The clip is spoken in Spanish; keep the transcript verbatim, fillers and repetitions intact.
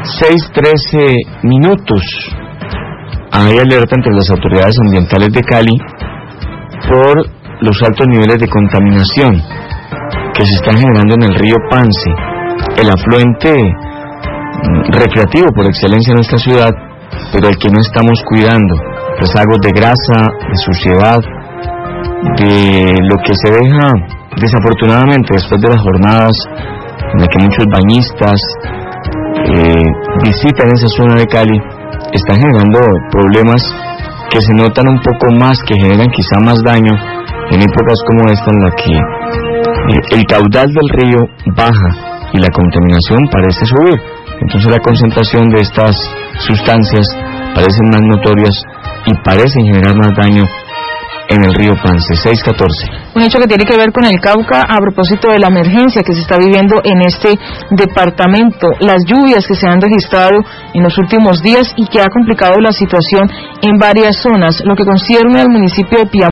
seis trece minutos. Hay alerta entre las autoridades ambientales de Cali por los altos niveles de contaminación que se están generando en el río Pance, el afluente recreativo por excelencia en nuestra ciudad, pero el que no estamos cuidando. Rezagos de grasa, de suciedad, de lo que se deja desafortunadamente después de las jornadas en las que muchos bañistas eh, visitan esa zona de Cali, están generando problemas que se notan un poco más, que generan quizá más daño en épocas como esta, en la que eh, el caudal del río baja y la contaminación parece subir. Entonces la concentración de estas sustancias parecen más notorias y parecen generar más daño en el río Pance. Seis catorce. Un hecho que tiene que ver con el Cauca a propósito de la emergencia que se está viviendo en este departamento, las lluvias que se han registrado en los últimos días y que ha complicado la situación en varias zonas, lo que concierne al municipio de Piamonte.